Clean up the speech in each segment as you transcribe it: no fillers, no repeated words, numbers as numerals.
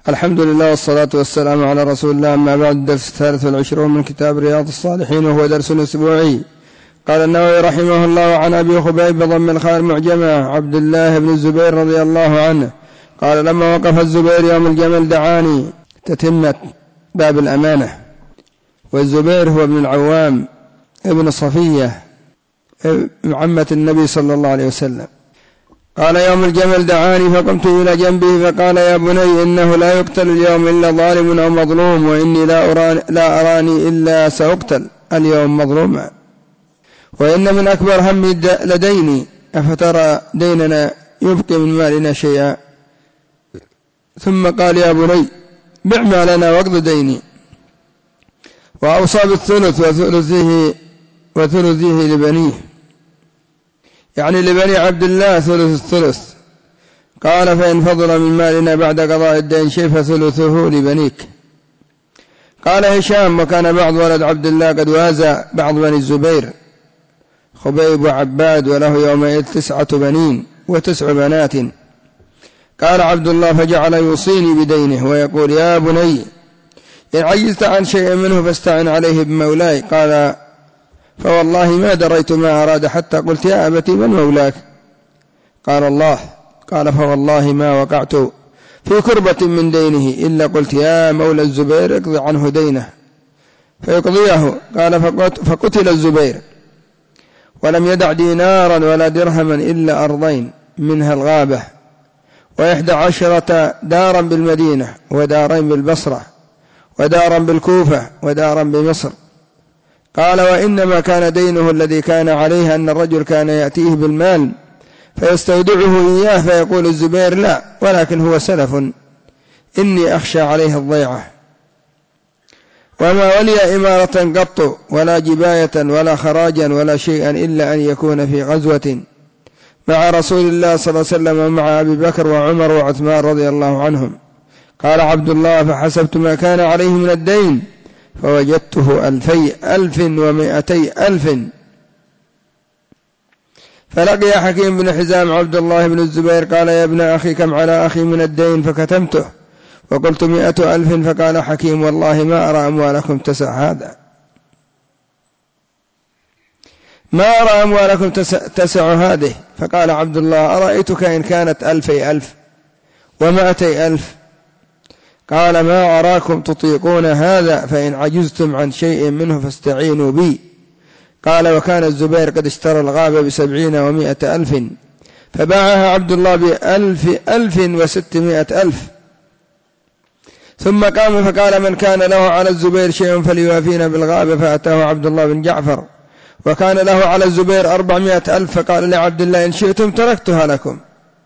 الحمد لله والصلاة والسلام على رسول الله. أما بعد، الدرس 23 من كتاب رياض الصالحين، وهو درس أسبوعي. قال النووي رحمه الله: عن أبي خبيب بضم الخاء المعجمة عبد الله بن الزبير رضي الله عنه قال: لما وقف الزبير يوم الجمل دعاني. تتمة باب الأمانة. والزبير هو ابن العوام ابن صفية عمة النبي صلى الله عليه وسلم. قال: يوم الجمل دعاني فقمت إلى جنبه فقال: يا بني، إنه لا يقتل اليوم إلا ظالم أو مظلوم، وإني لا أراني إلا سأقتل اليوم مظلوما، وإن من أكبر همي لديني، أفترى ديننا يبقي من مالنا شيئا؟ ثم قال: يا بني، بع مالنا واقض ديني. وأوصى بالثلث وثلثه لبنيه، يعني لبني عبد الله ثلث الثلث. قال: فإن فضل من مالنا بعد قضاء الدين شيء فثلثه لبنيك. قال هشام: وكان بعض ولد عبد الله قد وازى بعض بني الزبير، خبيب وعباد، وله يومئذ 9 بنين و9 بنات. قال عبد الله: فجعل يوصيني بدينه ويقول: يا بني، إن عجزت عن شيء منه فاستعن عليه بمولاي. قال: فوالله ما دريت ما أراد حتى قلت: يا أبتي، من مولاك؟ قال: الله. قال: فوالله ما وقعت في كربة من دينه إلا قلت: يا مولى الزبير، اقض عنه دينه فيقضيه. قال: فقتل الزبير، ولم يدع دينارا ولا درهما إلا أرضين، منها الغابة، 11 دارا بالمدينة، ودارين بالبصرة، ودارا بالكوفة، ودارا بمصر. قال: وإنما كان دينه الذي كان عليه أن الرجل كان يأتيه بالمال فيستودعه إياه، فيقول الزبير: لا، ولكن هو سلف، إني أخشى عليه الضيعة. وما ولي إمارة قط، ولا جباية، ولا خراجا، ولا شيئا، إلا أن يكون في غزوة مع رسول الله صلى الله عليه وسلم، ومع أبي بكر وعمر وعثمان رضي الله عنهم. قال عبد الله: فحسبت ما كان عليه من الدين فوجدته 1200 فلقي حكيم بن حزام عبد الله بن الزبير قال: يا ابن أخي، كم على أخي من الدين؟ فكتمته وقلت: 100,000. فقال حكيم: والله ما أرى أموالكم تسع هذا، ما أرى أموالكم تسع هذه. فقال عبد الله: أرأيتك إن كانت 1,000 و200,000؟ قال: ما أراكم تطيقون هذا، فإن عجزتم عن شيء منه فاستعينوا بي. قال: وكان الزبير قد اشترى الغابة 70 و100,000، فباعها عبد الله 1,600,000. ثم قام فقال: من كان له على الزبير شيء فليوافينا بالغابة. فأتاه عبد الله بن جعفر، وكان له على الزبير 400,000. فقال لعبد الله: إن شئتم تركتها لكم.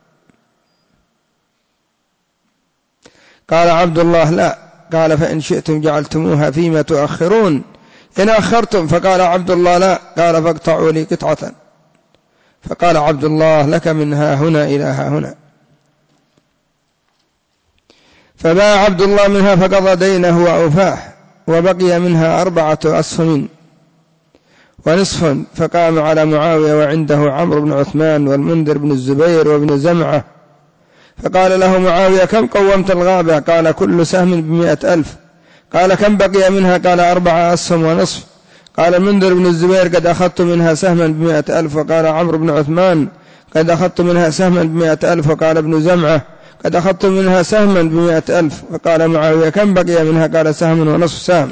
قال عبد الله: لا. قال: فإن شئتم جعلتموها فيما تؤخرون إن أخرتم. فقال عبد الله: لا. قال: فاقطعوا لي قطعة. فقال عبد الله: لك من ها هنا إلى ها هنا. فباع عبد الله منها فقضى دينه وأوفاه، وبقي منها 4 أسهم ونصف. فقام على معاوية وعنده عمرو بن عثمان والمنذر بن الزبير وابن زمعة، فقال له معاوية: كم قومت الغابة؟ قال: كل سهم ب100,000. قال: كم بقي منها؟ قال: 4 أسهم ونصف. قال المنذر بن الزبير: قد أخذت منها سهما ب100,000. وقال عمرو بن عثمان: قد أخذت منها سهما ب100,000. وقال ابن زمعة: قد أخذت منها سهما ب100,000. فقال معاوية: كم بقي منها؟ قال: سهم ونصف سهم.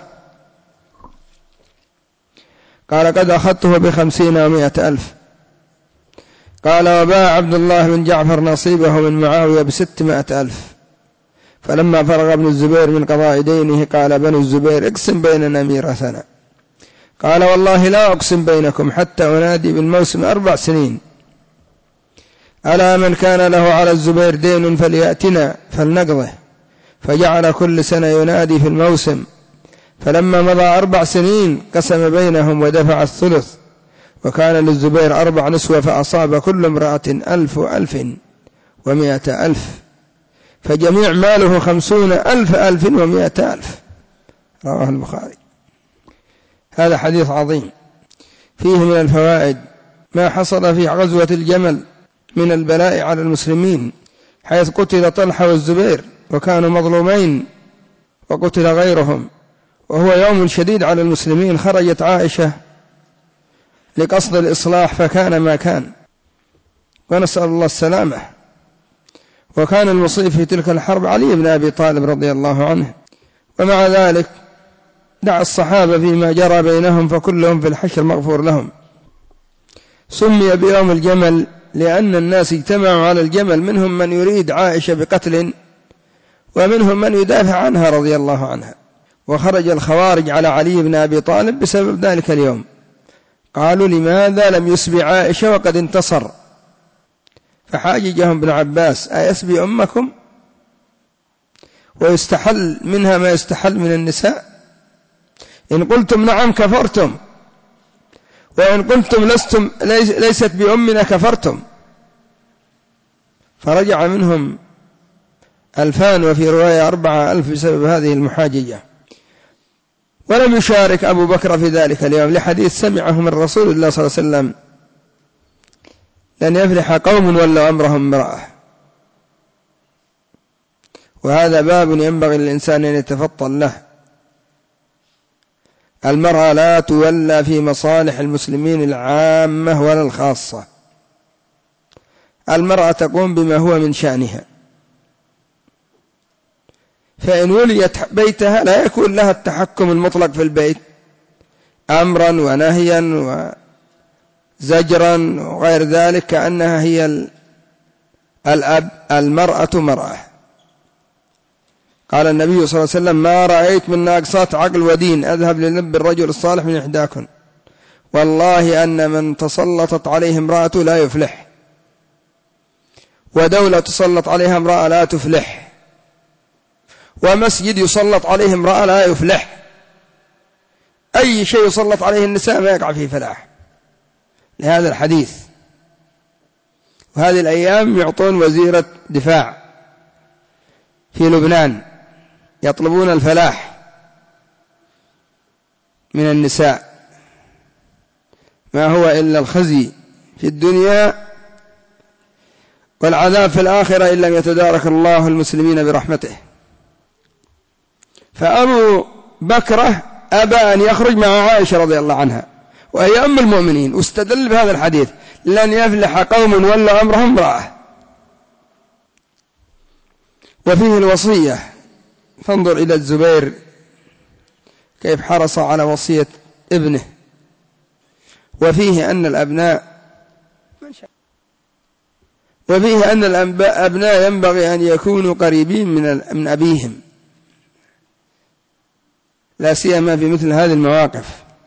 قال: قد أخذته ب50 و100,000. قال: وباع عبد الله بن جعفر نصيبه من معاوية ب600,000. فلما فرغ ابن الزبير من قضاء دينه قال بنو الزبير: اقسم بيننا ميراثنا. قال: والله لا أقسم بينكم حتى أنادي بالموسم 4 سنين. ألا من كان له على الزبير دين فليأتنا فلنقضه. فجعل كل سنة ينادي في الموسم، فلما مضى 4 سنين قسم بينهم ودفع الثلث. وكان للزبير 4 نسوة، فأصاب كل امرأة 1,000 و1,100,000، فجميع ماله 50,000 1,100,000. رواه البخاري. هذا حديث عظيم فيه من الفوائد ما حصل في غزوة الجمل من البلاء على المسلمين، حيث قتل طلحة والزبير وكانوا مظلومين وقتل غيرهم، وهو يوم شديد على المسلمين. خرجت عائشة لقصد الإصلاح فكان ما كان، ونسأل الله السلامة. وكان المصيب في تلك الحرب علي بن أبي طالب رضي الله عنه، ومع ذلك دعا الصحابة فيما جرى بينهم فكلهم في الحشر مغفور لهم. سمي بيوم الجمل لأن الناس اجتمعوا على الجمل، منهم من يريد عائشة بقتل ومنهم من يدافع عنها رضي الله عنها. وخرج الخوارج على علي بن أبي طالب بسبب ذلك اليوم، قالوا لماذا لم يسبي عائشة وقد انتصر؟ فحاججهم ابن عباس: أيسبي أمكم ويستحل منها ما يستحل من النساء؟ إن قلتم نعم كفرتم، وإن قلتم ليست بأمنا كفرتم. فرجع منهم 2000 وفي رواية 4000 بسبب هذه المحاججة. ولم يشارك أبو بكر في ذلك اليوم لحديث سمعه من رسول الله صلى الله عليه وسلم: لن يفلح قوم ولوا أمرهم امرأة. وهذا باب ينبغي للإنسان أن يتفطن له. المرأة لا تولى في مصالح المسلمين العامة ولا الخاصة، المرأة تقوم بما هو من شأنها، فإن وليت بيتها لا يكون لها التحكم المطلق في البيت، أمرا ونهيا وزجرا وغير ذلك، كأنها هي الأب. المرأة مرأة. قال النبي صلى الله عليه وسلم: ما رأيت من ناقصات عقل ودين أذهب للب الرجل الصالح من إحداكن، والله أن من تسلطت عليه امرأة لا يفلح، ودولة تسلط عليها امرأة لا تفلح، ومسجد يسلط عليه امرأة لا يفلح. أي شيء يسلط عليه النساء ما يقع فيه فلاح، لهذا الحديث. وهذه الأيام يعطون وزيرة دفاع في لبنان يطلبون الفلاح من النساء، ما هو إلا الخزي في الدنيا والعذاب في الآخرة إن لم يتدارك الله المسلمين برحمته. فأبو بكر أبى أن يخرج مع عائشة رضي الله عنها وهي أم المؤمنين، واستدل بهذا الحديث: لن يفلح قوم ولا أمرهم امرأة. وفيه الوصية، فانظر إلى الزبير كيف حرص على وصية ابنه. وفيه أن الأبناء ينبغي أن يكونوا قريبين من أبيهم، لا سيما في مثل هذه المواقف.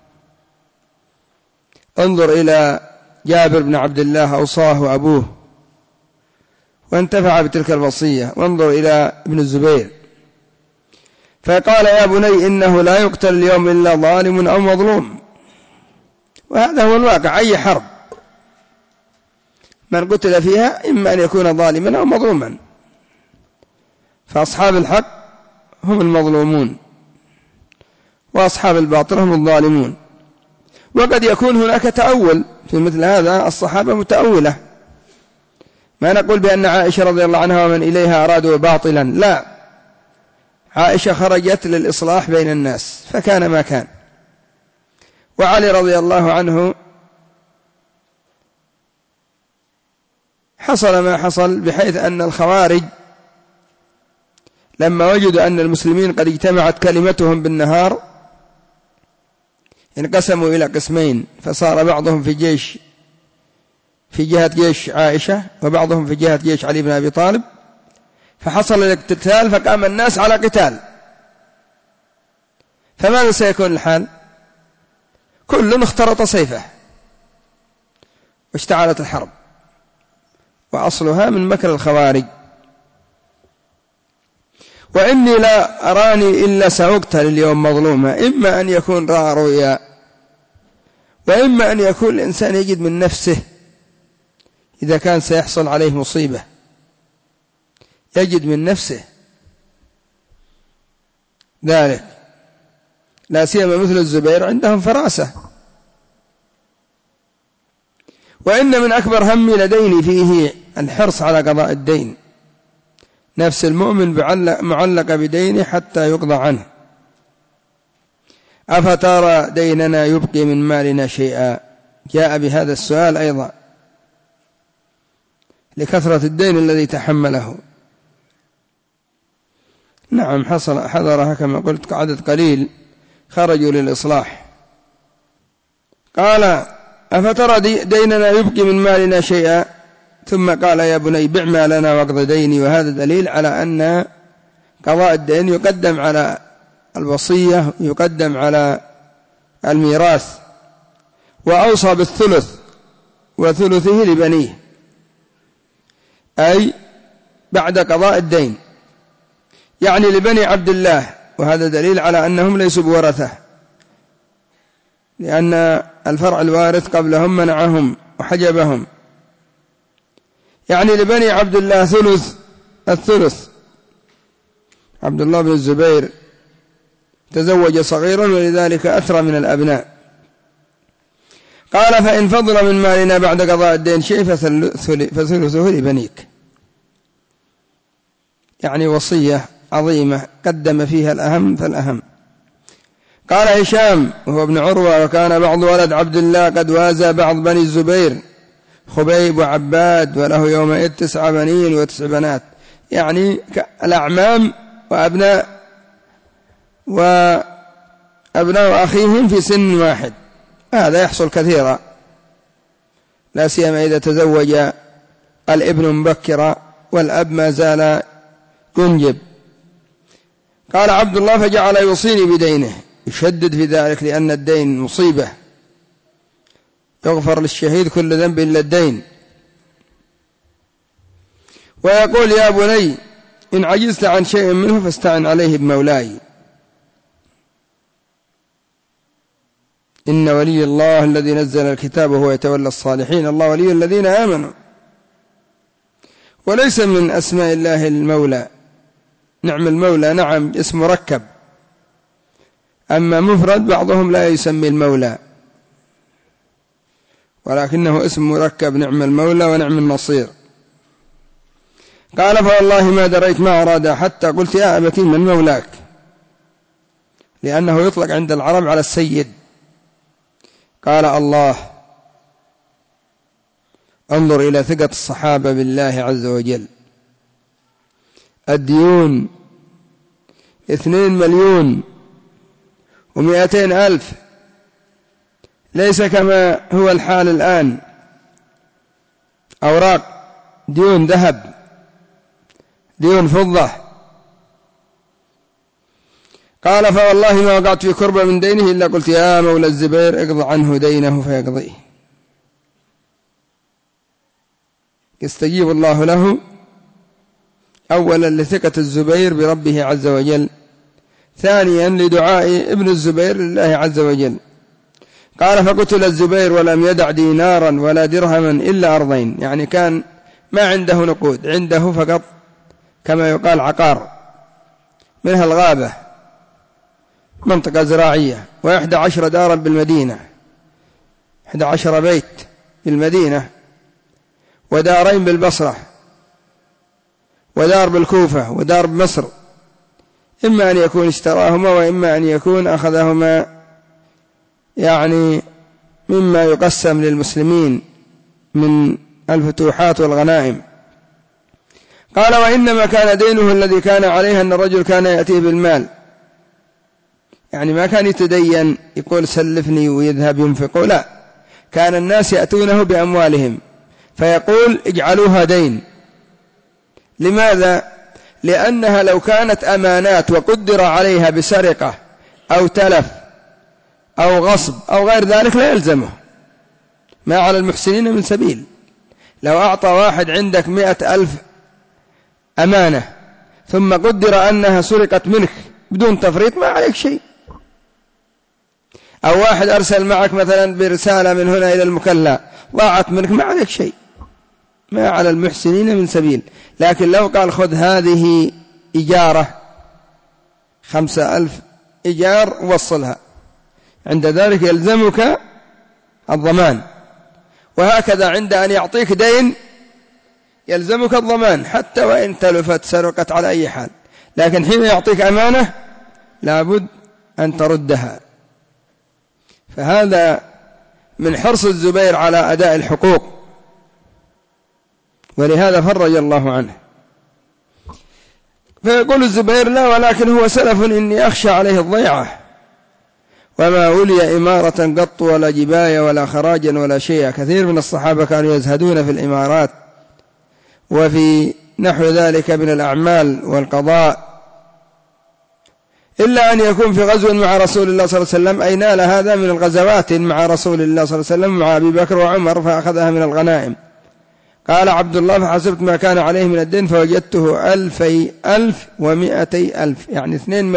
انظر إلى جابر بن عبد الله أوصاه أبوه وانتفع بتلك الوصية، وانظر إلى ابن الزبير فقال: يا بني إنه لا يقتل اليوم إلا ظالم أو مظلوم. وهذا هو الواقع، أي حرب من قتل فيها إما أن يكون ظالما أو مظلوما، فأصحاب الحق هم المظلومون وأصحاب الباطل هم الظالمون. وقد يكون هناك تأول في مثل هذا، الصحابة متأولة، ما نقول بأن عائشة رضي الله عنها ومن إليها أرادوا باطلا، لا، عائشة خرجت للإصلاح بين الناس فكان ما كان. وعلي رضي الله عنه حصل ما حصل، بحيث أن الخوارج لما وجدوا أن المسلمين قد اجتمعت كلمتهم بالنهار انقسموا إلى قسمين، فصار بعضهم في جهة جيش عائشة وبعضهم في جهة جيش علي بن أبي طالب، فحصل الاقتتال فقام الناس على قتال. فماذا سيكون الحال؟ كل اخترط سيفه واشتعلت الحرب، وأصلها من مكر الخوارج. وإني لا أراني إلا سأقتل اليوم مظلومة، إما أن يكون رأى رؤيا، وإما أن يكون الإنسان يجد من نفسه إذا كان سيحصل عليه مصيبة، يجد من نفسه ذلك، لا سيما مثل الزبير عندهم فراسة. وإن من أكبر همي لديني فيه الحرص على قضاء الدين، نفس المؤمن معلقة بدينه حتى يقضى عنه. أفترى ديننا يبقي من مالنا شيئا؟ جاء بهذا السؤال أيضا لكثرة الدين الذي تحمله. نعم حضرها كما قلت عدد قليل خرجوا للإصلاح. قال أفترى ديننا يبقي من مالنا شيئا، ثم قال يا بني بع مالنا واقض ديني. وهذا دليل على أن قضاء الدين يقدم على الوصية، يقدم على الميراث. وأوصى بالثلث وثلثه لبنيه، أي بعد قضاء الدين، يعني لبني عبد الله. وهذا دليل على أنهم ليسوا بورثة، لأن الفرع الوارث قبلهم منعهم وحجبهم. يعني لبني عبد الله الثلث. عبد الله بن الزبير تزوج صغيرا ولذلك أثرى من الأبناء. قال فإن فضل من مالنا بعد قضاء الدين شيء فثلثه لبنيك. يعني وصية عظيمة قدم فيها الأهم فالأهم. قال هشام وهو ابن عروة وكان بعض ولد عبد الله قد وازى بعض بني الزبير خبيب وعباد، وله يومئذ 9 بنين و9 بنات، يعني الأعمام وأبناء أخيهم في سن واحد. هذا يحصل كثيرا، لا سيما إذا تزوج الابن مبكرا والأب ما زال ينجب. قال عبد الله فجعل يوصيني بدينه، يشدد في ذلك لأن الدين مصيبة، يغفر للشهيد كل ذنب إلا الدين. ويقول يا بني إن عجزت عن شيء منه فاستعن عليه بمولاي، إن ولي الله الذي نزل الكتاب وهو يتولى الصالحين. الله ولي الذين آمنوا. وليس من أسماء الله المولى. نعم المولى نعم اسم مركب، أما مفرد بعضهم لا يسمي المولى، ولكنه اسم مركب، نعم المولى ونعم النصير. قال فوالله ما دريت ما أراد حتى قلت يا أبتي من مولاك، لأنه يطلق عند العرب على السيد. قال الله. انظر إلى ثقة الصحابة بالله عز وجل. الديون 2,200,000، ليس كما هو الحال الآن أوراق ديون ذهب، ديون فضة. قال فوالله ما وقعت في كربة من دينه إلا قلت يا مولى الزبير اقض عنه دينه فيقضيه. يستجيب الله له أولا لثقة الزبير بربه عز وجل، ثانيا لدعاء ابن الزبير لله عز وجل. قال فقتل الزبير ولم يدع دينارا ولا درهما إلا أرضين، يعني كان ما عنده نقود، عنده فقط كما يقال عقار، منها الغابة منطقة زراعية، و11 دارا بالمدينة، 11 بيت بالمدينة، ودارين بالبصرة، ودار بالكوفة، ودار بمصر. إما أن يكون اشتراهما وإما أن يكون أخذهما يعني مما يقسم للمسلمين من الفتوحات والغنائم. قال وإنما كان دينه الذي كان عليه أن الرجل كان يأتيه بالمال، يعني ما كان يتدين يقول سلفني ويذهب ينفقه، لا، كان الناس يأتونه بأموالهم فيقول اجعلوها دين. لماذا؟ لأنها لو كانت أمانات وقدر عليها بسرقة أو تلف أو غصب أو غير ذلك لا يلزمه، ما على المحسنين من سبيل. لو أعطى واحد عندك 100,000 أمانة ثم قدر أنها سرقت منك بدون تفريط ما عليك شيء. أو واحد أرسل معك مثلا برسالة من هنا إلى المكلا ضاعت منك ما عليك شيء، ما على المحسنين من سبيل. لكن لو قال خذ هذه إجارة 5,000 إيجار وصلها، عند ذلك يلزمك الضمان. وهكذا عند أن يعطيك دين يلزمك الضمان حتى وإن تلفت سرقت على أي حال، لكن حين يعطيك أمانة لابد أن تردها. فهذا من حرص الزبير على أداء الحقوق، ولهذا فرج الله عنه. فيقول الزبير: لا، ولكن هو سلف إني أخشى عليه الضيعة، وما ولي إمارة قط ولا جباية ولا خراجا ولا شيء. كثير من الصحابة كانوا يزهدون في الإمارات وفي نحو ذلك من الأعمال والقضاء، إلا أن يكون في غزو مع رسول الله صلى الله عليه وسلم، أي نال هذا من الغزوات مع رسول الله صلى الله عليه وسلم مع أبي بكر وعمر فأخذها من الغنائم. قال عبد الله: فحسبت ما كان عليه من الدين فوجدته 200,000 يعني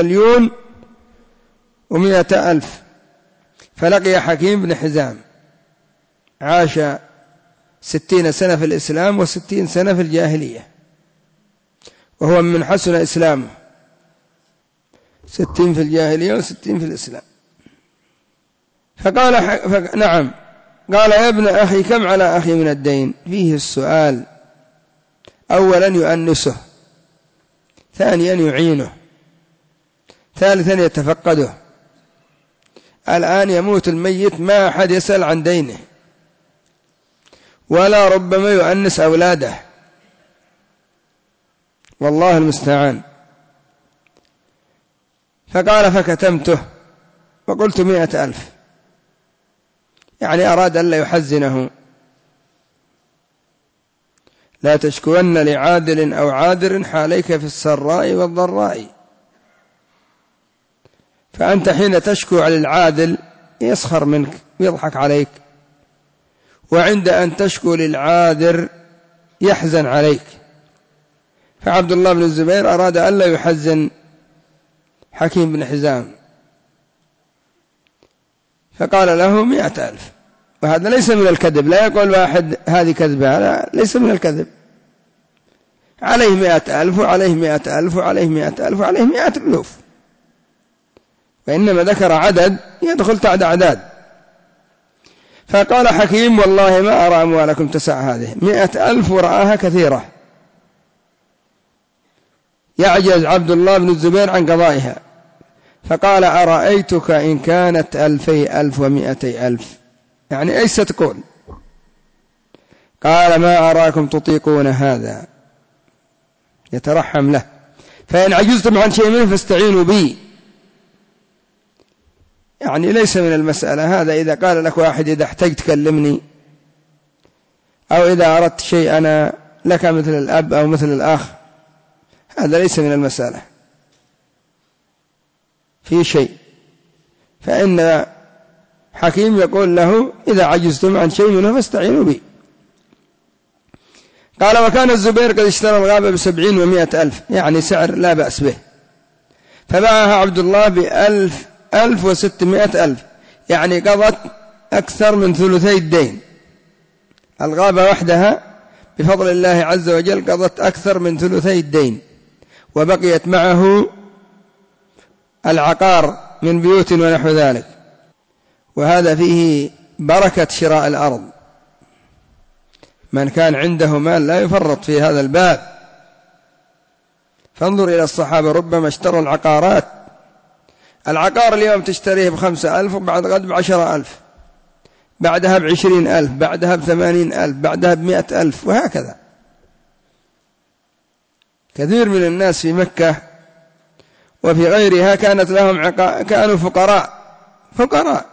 2,100,000. فلقي حكيم بن حزام، عاش 60 سنة في الإسلام و60 سنة في الجاهلية، وهو من حسن إسلامه، 60 في الجاهلية و60 في الإسلام. فقال: نعم. قال: يا ابن أخي، كم على أخي من الدين؟ فيه السؤال. أولا يؤنسه، ثانيا يعينه، ثالثا يتفقده. الآن يموت الميت ما أحد يسأل عن دينه، ولا ربما يؤنس أولاده، والله المستعان. فقال: فكتمته وقلت 100,000، يعني أراد أن لا يحزنه. لا تشكون لعادل أو عادر حاليك في السراء والضراء. فأنت حين تشكو على العادل يسخر منك ويضحك عليك، وعند أن تشكو للعادر يحزن عليك. فعبد الله بن الزبير أراد أن لا يحزن حكيم بن حزام، فقال له 100,000. وهذا ليس من الكذب، لا يقول واحد هذه كذبة، لا، ليس من الكذب. عليه 100,000 وعليه 100,000 وعليه 100,000 وعليه 100,000، وإنما ذكر عدد يدخل تحت أعداد. فقال حكيم: والله ما أرى أموالكم تسع هذه 100,000، ورآها كثيرة. يعجز عبد الله بن الزبير عن قضائها. فقال: أرأيتك إن كانت 200,000 و200,000، يعني أيش ستقول؟ قال: ما أراكم تطيقون هذا. يترحم له: فإن عجزتم عن شيء منه فاستعينوا بي. يعني ليس من المسألة هذا. إذا قال لك واحد: إذا احتجت كلمني، أو إذا أردت شيء أنا لك مثل الأب أو مثل الأخ، هذا ليس من المسألة في شيء. فإن حكيم يقول له: إذا عجزتم عن شيء منه فاستعينوا بي. قال: وكان الزبير قد اشترى الغابة ب70 و100,000، يعني سعر لا بأس به. فباعها عبد الله ب1,600,000، يعني قضت أكثر من ثلثي الدين. الغابة وحدها بفضل الله عز وجل قضت أكثر من ثلثي الدين، وبقيت معه العقار من بيوت ونحو ذلك. وهذا فيه بركة شراء الأرض. من كان عنده مال لا يفرط في هذا الباب. فانظر إلى الصحابة، ربما اشتروا العقارات. العقار اليوم تشتريه ب5,000، وبعد غد ب10,000، بعدها ب20,000، بعدها ب80,000، بعدها ب100,000، وهكذا. كثير من الناس في مكة وفي غيرها كانت لهم كانوا فقراء،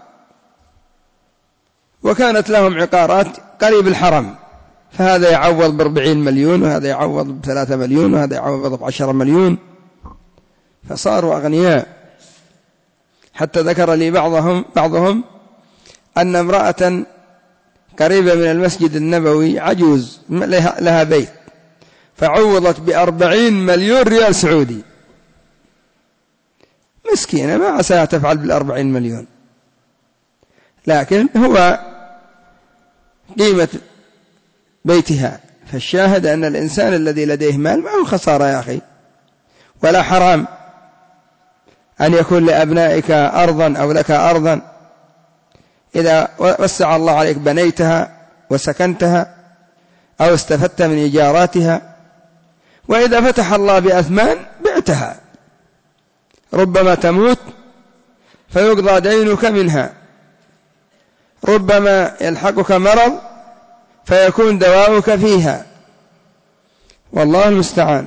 وكانت لهم عقارات قريب الحرم، فهذا يعوض ب40 مليون، وهذا يعوض ب3 مليون، وهذا يعوض ب10 مليون، فصاروا أغنياء. حتى ذكر لي بعضهم أن امرأة قريبة من المسجد النبوي عجوز لها بيت، فعوضت ب40 مليون ريال سعودي. مسكينة، ما عساها تفعل بال40 مليون، لكن هو قيمة بيتها. فالشاهد أن الإنسان الذي لديه مال ما هو خسارة يا أخي، ولا حرام أن يكون لأبنائك أرضا أو لك أرضا، إذا وسع الله عليك بنيتها وسكنتها، أو استفدت من إيجاراتها، وإذا فتح الله بأثمان بعتها، ربما تموت فيقضى دينك منها، ربما يلحقك مرض فيكون دواؤك فيها، والله المستعان.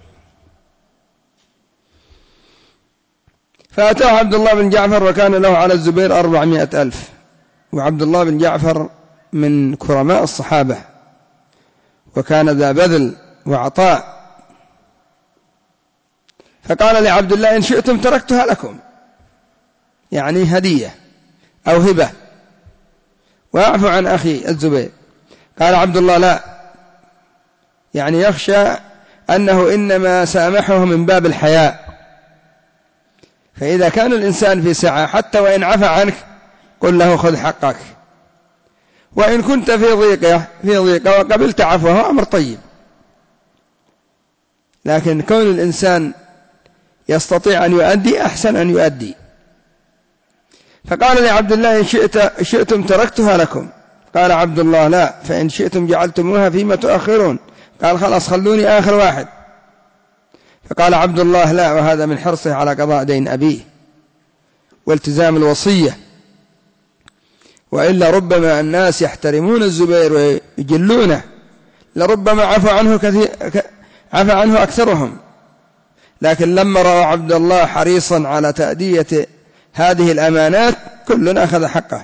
فأتاه عبد الله بن جعفر وكان له على الزبير 400,000، وعبد الله بن جعفر من كرماء الصحابة وكان ذا بذل وعطاء، فقال لعبد الله: إن شئتم تركتها لكم، يعني هدية أو هبة، وأعفو عن أخي الزبير. قال عبد الله: لا، يعني يخشى أنه إنما سامحه من باب الحياء، فإذا كان الإنسان في سعة حتى وإن عفى عنك قل له خذ حقك، وإن كنت في ضيقة وقبلت عفوه أمر طيب، لكن كون الإنسان يستطيع أن يؤدي أحسن أن يؤدي. فقال لعبد الله: إن شئتم تركتها لكم. قال عبد الله: لا، فإن شئتم جعلتموها فيما تؤخرون. قال: خلاص خلوني آخر واحد. فقال عبد الله: لا، وهذا من حرصه على قضاء دين أبيه والتزام الوصية، وإلا ربما الناس يحترمون الزبير ويجلونه، لربما عفى عنه أكثرهم، لكن لما رأى عبد الله حريصا على تأدية هذه الأمانات كل أخذ حقه،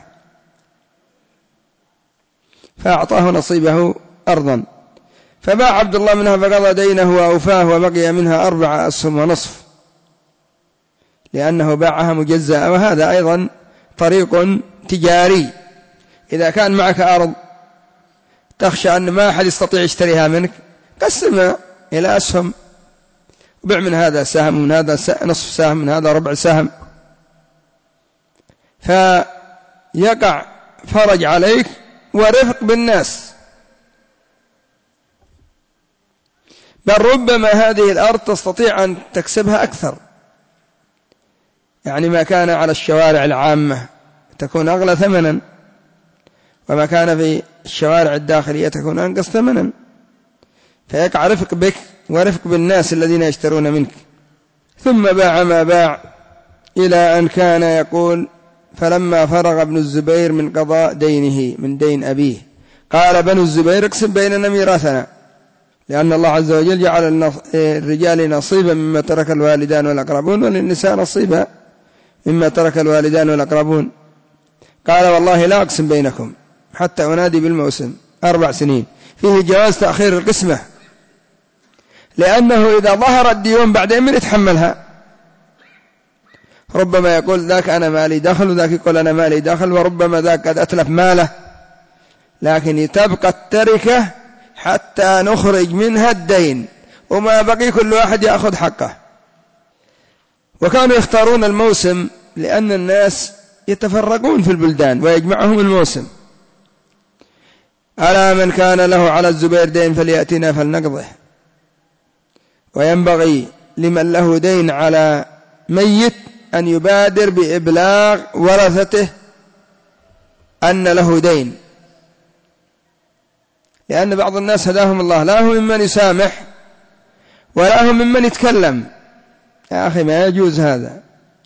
فأعطاه نصيبه أرضا، فباع عبد الله منها فقضى دينه وأوفاه، وبقي منها 4 أسهم ونصف، لأنه باعها مجزأة. وهذا أيضا طريق تجاري، إذا كان معك أرض تخشى أن ما أحد يستطيع يشتريها منك، قسمها إلى أسهم، وبيع من هذا سهم، من هذا نصف سهم، من هذا ربع سهم، فيقع فرج عليك ورفق بالناس. بل ربما هذه الأرض تستطيع أن تكسبها أكثر، يعني ما كان على الشوارع العامة تكون أغلى ثمنا، وما كان في الشوارع الداخلية تكون أنقص ثمنا، فيقع رفق بك ورفق بالناس الذين يشترون منك. ثم باع ما باع إلى أن كان يقول: فلما فرغ ابن الزبير من قضاء دينه من دين أبيه قال بنو الزبير: اقسم بيننا ميراثنا، لأن الله عز وجل جعل الرجال نصيبا مما ترك الوالدان والأقربون، وللنساء نصيبا مما ترك الوالدان والأقربون. قال: والله لا أقسم بينكم حتى أنادي بالموسم 4 سنين. فيه جواز تأخير القسمة، لأنه إذا ظهر الديون بعدين من يتحملها؟ ربما يقول ذاك أنا مالي دخل، وذاك يقول أنا مالي دخل، وربما ذاك قد أتلف ماله، لكن تبقى التركة حتى نخرج منها الدين، وما بقي كل واحد يأخذ حقه. وكانوا يختارون الموسم لأن الناس يتفرقون في البلدان ويجمعهم الموسم. ألا من كان له على الزبير دين فليأتنا فلنقضه. وينبغي لمن له دين على ميت أن يبادر بإبلاغ ورثته أن له دين، لأن بعض الناس هداهم الله لا هم ممن يسامح ولا هم ممن يتكلم. يا أخي ما يجوز هذا.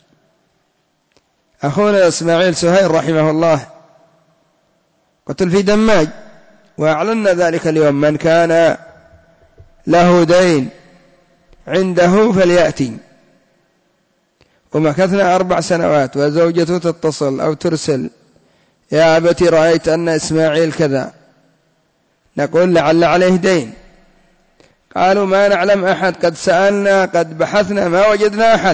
أخونا إسماعيل سهيل رحمه الله قتل في دماج، وأعلنا ذلك اليوم: من كان له دين عنده فليأتي. ومكثنا 4 سنوات، وزوجته تتصل أو ترسل: يا أبتي رأيت أن إسماعيل كذا. نقول: لعل عليه دين. قالوا: ما نعلم أحد، قد سألنا قد بحثنا ما وجدنا أحد.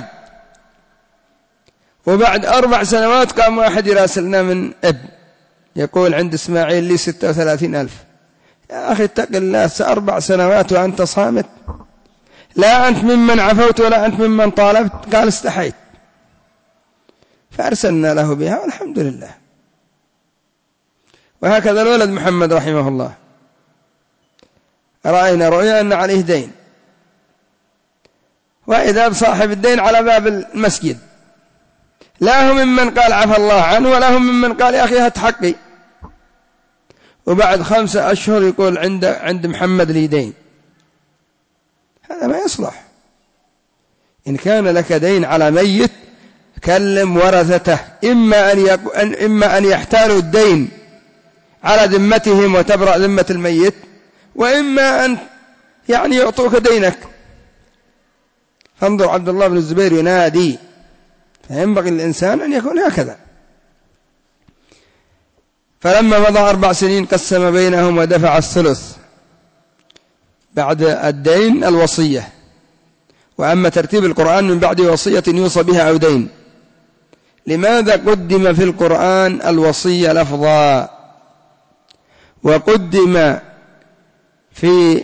وبعد 4 سنوات قام واحد يراسلنا من يقول: عند إسماعيل لي 36,000. يا أخي اتق الله، 4 سنوات وأنت صامت، لا أنت ممن عفوت ولا أنت ممن طالبت. قال: استحيت. فأرسلنا له بها والحمد لله. وهكذا الولد محمد رحمه الله، رأينا رؤيا أن عليه دين، وإذا بصاحب الدين على باب المسجد، لا هم ممن قال عفى الله عنه ولا هم ممن قال يا أخي هات حقي. وبعد 5 أشهر يقول عند محمد لي دين، هذا ما يصلح. إن كان لك دين على ميت كلم ورثته، إما أن يحتالوا الدين على ذمتهم وتبرأ ذمة الميت، وإما أن يعطوك دينك. فانظر عبد الله بن الزبير ينادي، فينبغي الإنسان أن يكون هكذا. فلما مضى 4 سنين قسم بينهم ودفع الثلث. بعد الدين الوصية، وأما ترتيب القرآن من بعد وصية يوصى بها أو دين. لماذا قدم في القرآن الوصية لفظا وقدم في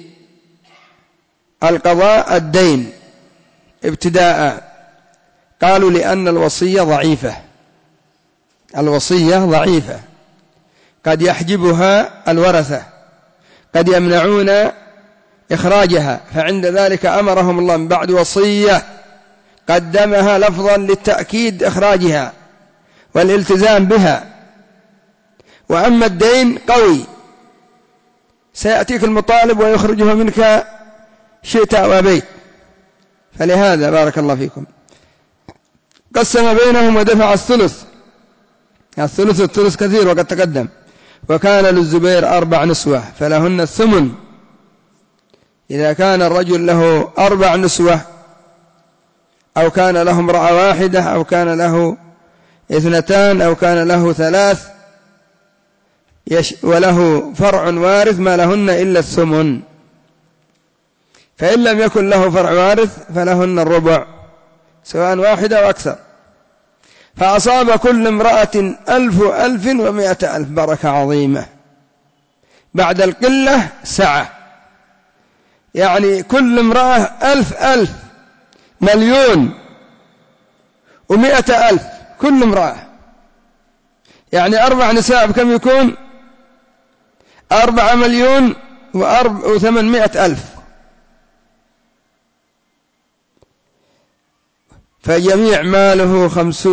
القضاء الدين ابتداء؟ قالوا لأن الوصية ضعيفة، الوصية ضعيفة، قد يحجبها الورثة، قد يمنعون إخراجها، فعند ذلك أمرهم الله من بعد وصية قدمها لفظا للتأكيد إخراجها والالتزام بها. وأما الدين قوي، سيأتيك المطالب ويخرجه منك شئت أو أبيت. فلهذا بارك الله فيكم قسم بينهم ودفع الثلث. الثلث كثير وقد تقدم. وكان للزبير 4 نسوة فلهن الثمن. إذا كان الرجل له 4 نسوة أو كان له امرأة واحدة أو كان له 2 أو كان له 3 وله فرع وارث ما لهن إلا الثمن. فإن لم يكن له فرع وارث فلهن الربع، سواء واحدة أو أكثر. فأصاب كل امرأة 1,100 بركة عظيمة. بعد القلة سعة، كل امرأة 1,000 1,000,000 و100,000 كل امرأة. 4 نساء بكم يكون 4,800,000. فجميع ماله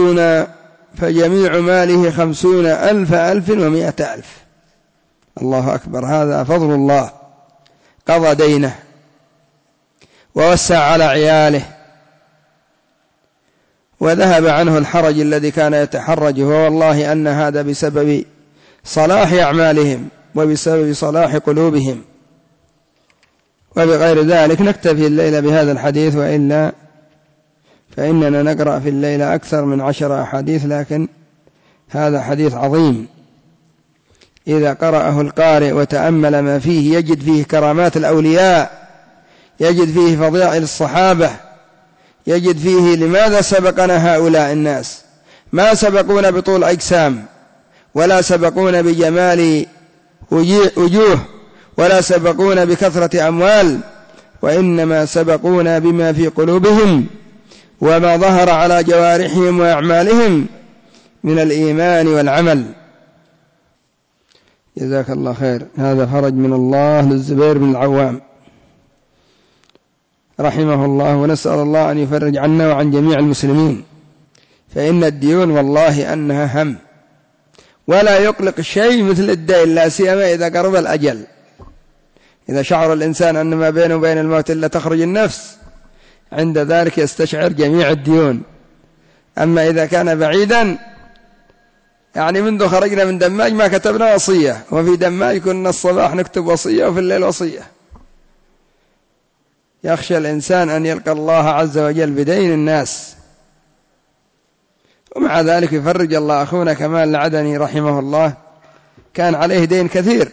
50,100,000. الله أكبر، هذا فضل الله. قضى دينه ووسع على عياله وذهب عنه الحرج الذي كان يتحرجه. والله أن هذا بسبب صلاح أعمالهم وبسبب صلاح قلوبهم. وبغير ذلك نكتفي الليلة بهذا الحديث، وإلا فإننا نقرأ في الليلة أكثر من 10 أحاديث، لكن هذا حديث عظيم إذا قرأه القارئ وتأمل ما فيه يجد فيه كرامات الأولياء، يجد فيه فضائل الصحابة، يجد فيه لماذا سبقنا هؤلاء الناس. ما سبقونا بطول أجسام، ولا سبقونا بجمال وجوه، ولا سبقونا بكثرة أموال، وإنما سبقونا بما في قلوبهم وما ظهر على جوارحهم وأعمالهم من الإيمان والعمل. جزاك الله خير. هذا فرج من الله للزبير بن العوام رحمه الله، ونسأل الله أن يفرج عنا وعن جميع المسلمين. فإن الديون والله أنها هم، ولا يقلق شيء مثل الدين، لا سيما إذا قرب الأجل. إذا شعر الإنسان أن ما بينه وبين الموت إلا تخرج النفس، عند ذلك يستشعر جميع الديون. أما إذا كان بعيدا، منذ خرجنا من دماج ما كتبنا وصية، وفي دماج كنا الصباح نكتب وصية وفي الليل وصية. يخشى الإنسان أن يلقى الله عز وجل بدين الناس. ومع ذلك يفرج الله. أخونا كمال العدني رحمه الله كان عليه دين كثير،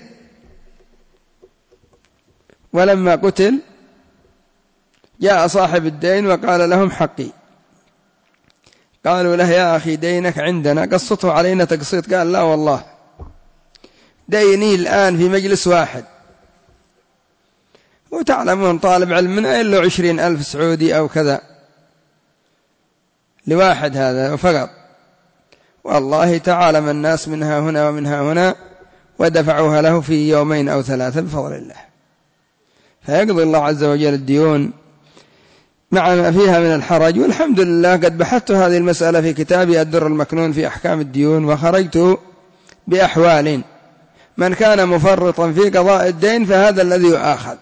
ولما قتل جاء صاحب الدين وقال لهم حقي. قالوا له يا أخي دينك عندنا، قسطه علينا تقسيط. قال لا والله، ديني الآن في مجلس واحد، وتعلمون طالب علمنا إلا 20,000 سعودي أو كذا لواحد هذا فقط. والله تعالم الناس منها هنا ومنها هنا ودفعوها له في 2 أو 3 بفضل الله. فيقضي الله عز وجل الديون مع ما فيها من الحرج. والحمد لله قد بحثت هذه المسألة في كتابي الدر المكنون في أحكام الديون، وخرجت بأحوال من كان مفرطا في قضاء الدين فهذا الذي يؤاخذ،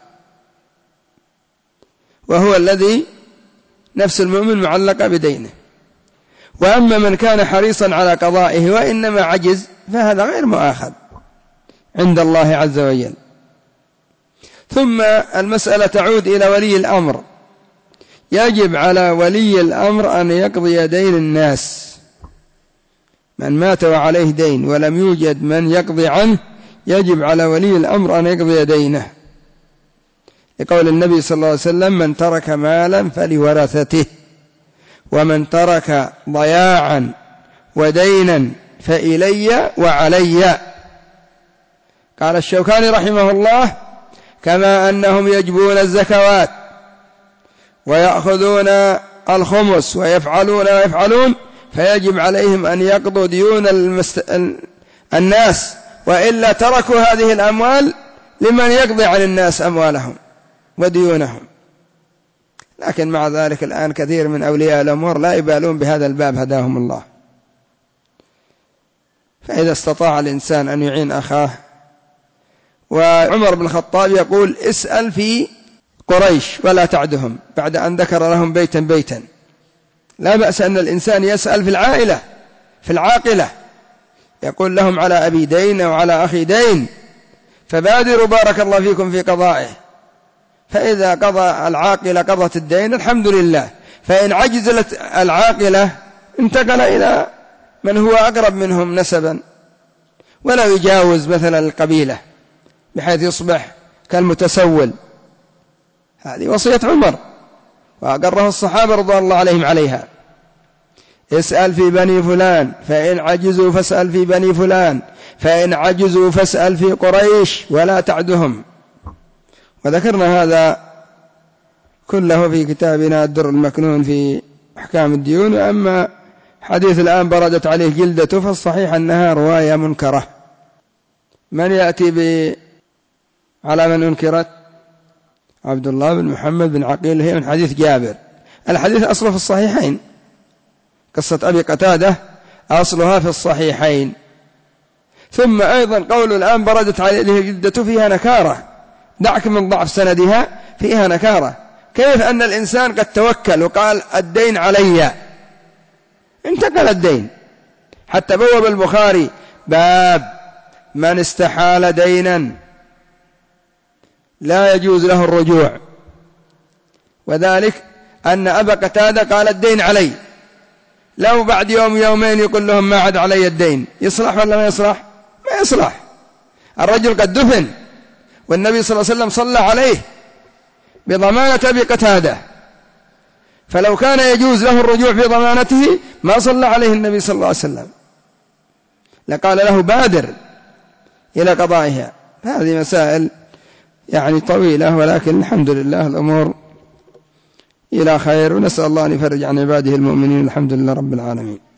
وهو الذي نفس المؤمن معلقة بدينه. وأما من كان حريصا على قضائه وإنما عجز فهذا غير مؤاخذ عند الله عز وجل. ثم المسألة تعود إلى ولي الأمر. يجب على ولي الأمر أن يقضي دين الناس. من مات وعليه دين ولم يوجد من يقضي عنه يجب على ولي الأمر أن يقضي دينه، لقول النبي صلى الله عليه وسلم: من ترك مالا فلورثته، ومن ترك ضياعا ودينا فإلي وعلي. قال الشوكاني رحمه الله: كما أنهم يجبون الزكوات ويأخذون الخمس ويفعلون فيجب عليهم أن يقضوا ديون الناس، وإلا تركوا هذه الأموال لمن يقضي عن الناس أموالهم وديونهم. لكن مع ذلك الآن كثير من أولياء الأمور لا يبالون بهذا الباب هداهم الله. فإذا استطاع الإنسان أن يعين أخاه. وعمر بن الخطاب يقول: اسأل في قريش ولا تعدهم، بعد أن ذكر لهم بيتا بيتا. لا بأس أن الإنسان يسأل في العائلة في العاقلة، يقول لهم: على أبي دين وعلى أخي دين فبادروا بارك الله فيكم في قضائه. فإذا قضى العاقلة قضت الدين الحمد لله، فإن عجزت العاقلة انتقل إلى من هو أقرب منهم نسبا، ولا يجاوز مثلا القبيلة بحيث يصبح كالمتسول. هذه وصية عمر وأقره الصحابة رضوان الله عليهم عليها: اسأل في بني فلان، فإن عجزوا فاسأل في بني فلان، فإن عجزوا فاسأل في قريش ولا تعدهم. وذكرنا هذا كله في كتابنا الدر المكنون في أحكام الديون. وأما حديث الآن بردت عليه جلدته فالصحيح أنها رواية منكرة. من يأتي على من أنكرت؟ عبد الله بن محمد بن عقيل، هي من حديث جابر. الحديث أصله في الصحيحين، قصة أبي قتادة أصلها في الصحيحين. ثم أيضا قول الآن بردت عليه جلدته فيها نكارة، دعك من ضعف سندها، فيها نكارة. كيف أن الإنسان قد توكل وقال الدين علي، انتقل الدين. حتى بوب البخاري باب من استحال دينا لا يجوز له الرجوع، وذلك أن أبا قتادة قال الدين علي، لو بعد يوم يومين يقول لهم ما عاد علي الدين، يصلح ولا ما يصلح؟ ما يصلح. الرجل قد دفن والنبي صلى الله عليه وسلم صلى عليه بضمانة أبي قتادة، فلو كان يجوز له الرجوع في ضمانته ما صلى عليه النبي صلى الله عليه وسلم، لقال له بادر إلى قضائها. هذه مسائل يعني طويلة، ولكن الحمد لله الأمور إلى خير، ونسأل الله أن يفرج عن عباده المؤمنين. الحمد لله رب العالمين.